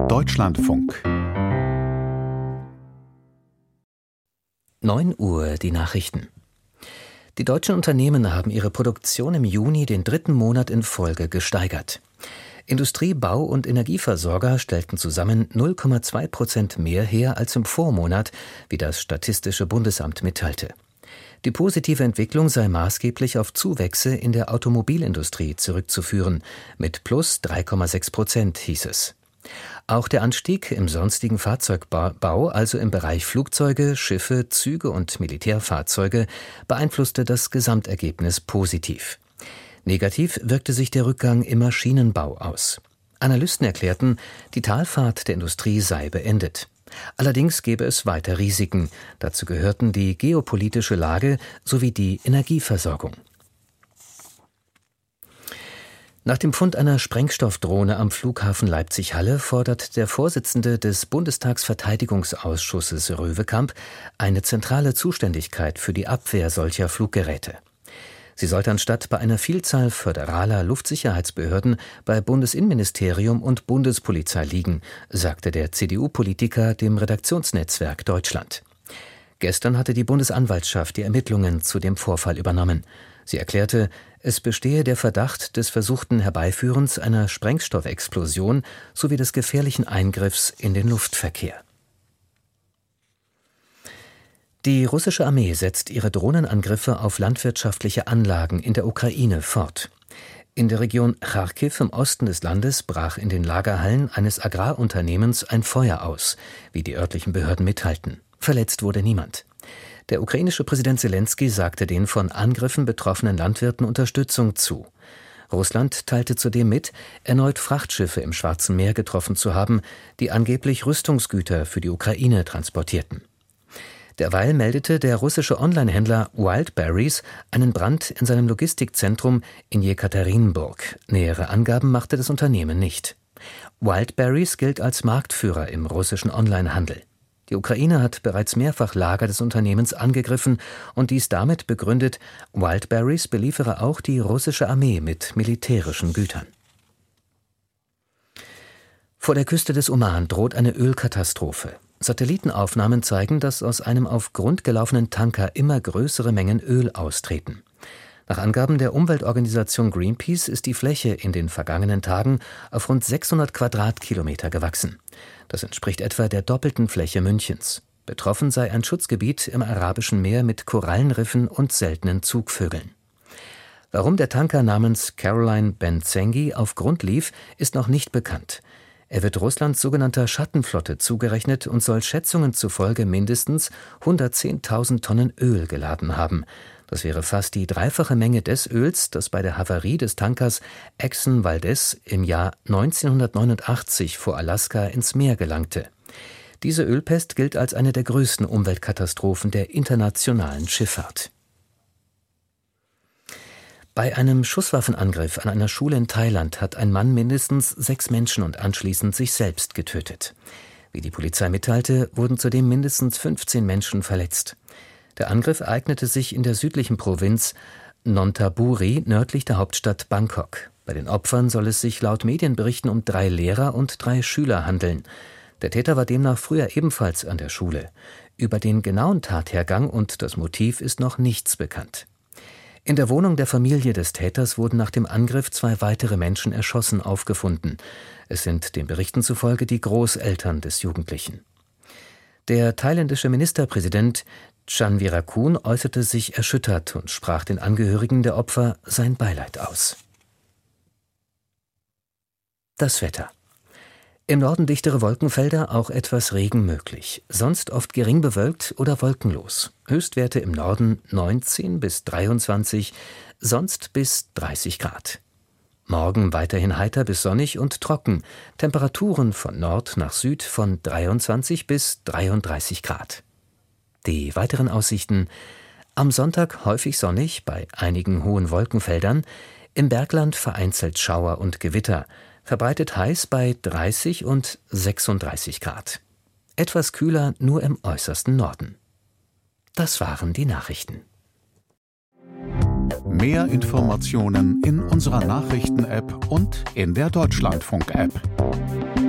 Deutschlandfunk 9 Uhr, die Nachrichten. Die deutschen Unternehmen haben ihre Produktion im Juni den 3. Monat in Folge gesteigert. Industrie-, Bau- und Energieversorger stellten zusammen 0,2% mehr her als im Vormonat, wie das Statistische Bundesamt mitteilte. Die positive Entwicklung sei maßgeblich auf Zuwächse in der Automobilindustrie zurückzuführen. Mit plus 3,6%, hieß es. Auch der Anstieg im sonstigen Fahrzeugbau, also im Bereich Flugzeuge, Schiffe, Züge und Militärfahrzeuge, beeinflusste das Gesamtergebnis positiv. Negativ wirkte sich der Rückgang im Maschinenbau aus. Analysten erklärten, die Talfahrt der Industrie sei beendet. Allerdings gäbe es weiter Risiken. Dazu gehörten die geopolitische Lage sowie die Energieversorgung. Nach dem Fund einer Sprengstoffdrohne am Flughafen Leipzig-Halle fordert der Vorsitzende des Bundestagsverteidigungsausschusses Röwekamp eine zentrale Zuständigkeit für die Abwehr solcher Fluggeräte. Sie sollte anstatt bei einer Vielzahl föderaler Luftsicherheitsbehörden bei Bundesinnenministerium und Bundespolizei liegen, sagte der CDU-Politiker dem Redaktionsnetzwerk Deutschland. Gestern hatte die Bundesanwaltschaft die Ermittlungen zu dem Vorfall übernommen. Sie erklärte, es bestehe der Verdacht des versuchten Herbeiführens einer Sprengstoffexplosion sowie des gefährlichen Eingriffs in den Luftverkehr. Die russische Armee setzt ihre Drohnenangriffe auf landwirtschaftliche Anlagen in der Ukraine fort. In der Region Charkiw im Osten des Landes brach in den Lagerhallen eines Agrarunternehmens ein Feuer aus, wie die örtlichen Behörden mitteilten. Verletzt wurde niemand. Der ukrainische Präsident Selenskyj sagte den von Angriffen betroffenen Landwirten Unterstützung zu. Russland teilte zudem mit, erneut Frachtschiffe im Schwarzen Meer getroffen zu haben, die angeblich Rüstungsgüter für die Ukraine transportierten. Derweil meldete der russische Onlinehändler Wildberries einen Brand in seinem Logistikzentrum in Jekaterinburg. Nähere Angaben machte das Unternehmen nicht. Wildberries gilt als Marktführer im russischen Onlinehandel. Die Ukraine hat bereits mehrfach Lager des Unternehmens angegriffen und dies damit begründet, Wildberries beliefere auch die russische Armee mit militärischen Gütern. Vor der Küste des Oman droht eine Ölkatastrophe. Satellitenaufnahmen zeigen, dass aus einem auf Grund gelaufenen Tanker immer größere Mengen Öl austreten. Nach Angaben der Umweltorganisation Greenpeace ist die Fläche in den vergangenen Tagen auf rund 600 Quadratkilometer gewachsen. Das entspricht etwa der doppelten Fläche Münchens. Betroffen sei ein Schutzgebiet im Arabischen Meer mit Korallenriffen und seltenen Zugvögeln. Warum der Tanker namens Caroline Ben-Zengi auf Grund lief, ist noch nicht bekannt. Er wird Russlands sogenannter Schattenflotte zugerechnet und soll Schätzungen zufolge mindestens 110.000 Tonnen Öl geladen haben. Das wäre fast die dreifache Menge des Öls, das bei der Havarie des Tankers Exxon Valdez im Jahr 1989 vor Alaska ins Meer gelangte. Diese Ölpest gilt als eine der größten Umweltkatastrophen der internationalen Schifffahrt. Bei einem Schusswaffenangriff an einer Schule in Thailand hat ein Mann mindestens 6 Menschen und anschließend sich selbst getötet. Wie die Polizei mitteilte, wurden zudem mindestens 15 Menschen verletzt. Der Angriff ereignete sich in der südlichen Provinz Nonthaburi, nördlich der Hauptstadt Bangkok. Bei den Opfern soll es sich laut Medienberichten um 3 Lehrer und 3 Schüler handeln. Der Täter war demnach früher ebenfalls an der Schule. Über den genauen Tathergang und das Motiv ist noch nichts bekannt. In der Wohnung der Familie des Täters wurden nach dem Angriff 2 weitere Menschen erschossen aufgefunden. Es sind den Berichten zufolge die Großeltern des Jugendlichen. Der thailändische Ministerpräsident Chanvirakul äußerte sich erschüttert und sprach den Angehörigen der Opfer sein Beileid aus. Das Wetter. Im Norden dichtere Wolkenfelder, auch etwas Regen möglich. Sonst oft gering bewölkt oder wolkenlos. Höchstwerte im Norden 19 bis 23, sonst bis 30 Grad. Morgen weiterhin heiter bis sonnig und trocken. Temperaturen von Nord nach Süd von 23 bis 33 Grad. Die weiteren Aussichten: am Sonntag häufig sonnig bei einigen hohen Wolkenfeldern, im Bergland vereinzelt Schauer und Gewitter. Verbreitet heiß bei 30 und 36 Grad. Etwas kühler nur im äußersten Norden. Das waren die Nachrichten. Mehr Informationen in unserer Nachrichten-App und in der Deutschlandfunk-App.